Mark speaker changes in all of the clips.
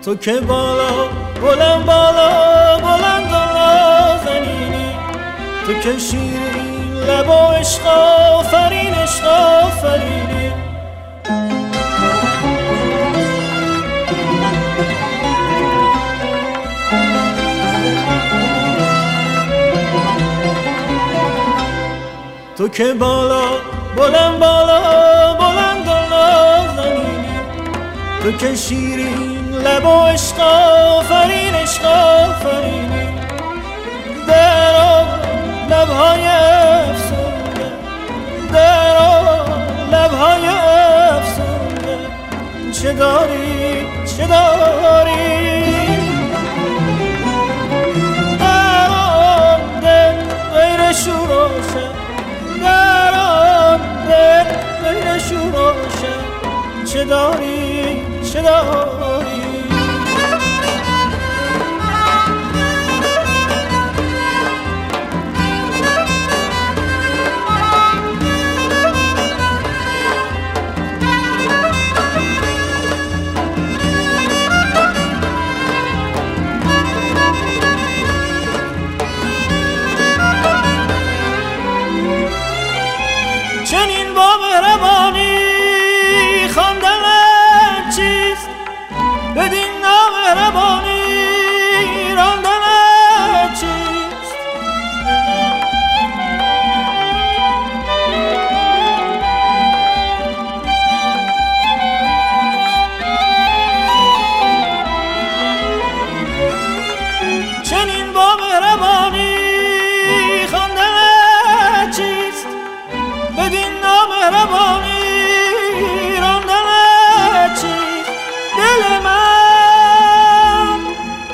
Speaker 1: تو که بالا بلند بالا بلند و نازنینی، تو که شیرین لب و عشق آفرین عشق آفرینی. تو که بالا بلند بالا بلند و نازنینی، تو که شیرین لب و عشق آفرین عشق آفرینی. در لبهای افسونده، در لبهای افسونده، چه داری چه داری؟ در آن دل غیر شور و شر، در آن دل غیر شور و شر، چه داری چه داری؟ چنین با مهربانی خواندن چیست، بدین نامهربانی راندن چیست؟ چنین با مهربانی خواندن چیست، بدین نامهربانی راندن چیست؟ دل من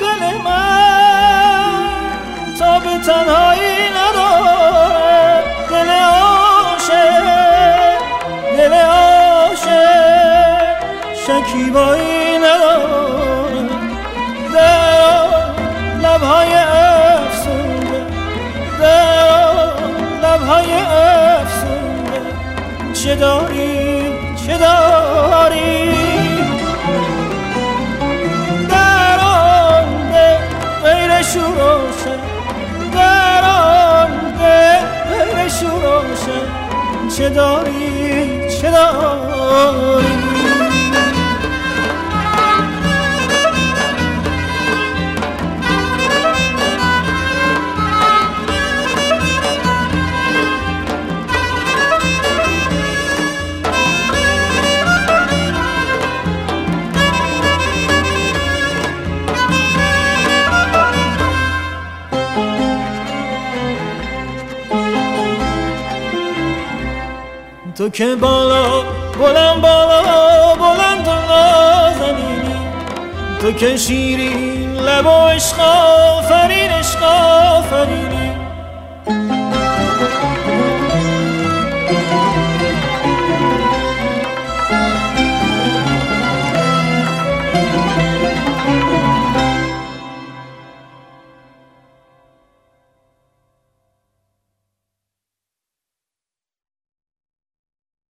Speaker 1: تا به تنهایی نداره، دل عاشق شکیبایی نداره. در لبهای افسونده، در لبهای افسونده، چه داری چه داری؟ در آن دل غیر شور و شر، در آن دل غیر شور و شر، چه داری چه داری؟ تو که بالا بلند بالا بلند و نازنینی، تو که شیرین لب و عشق آفرین عشق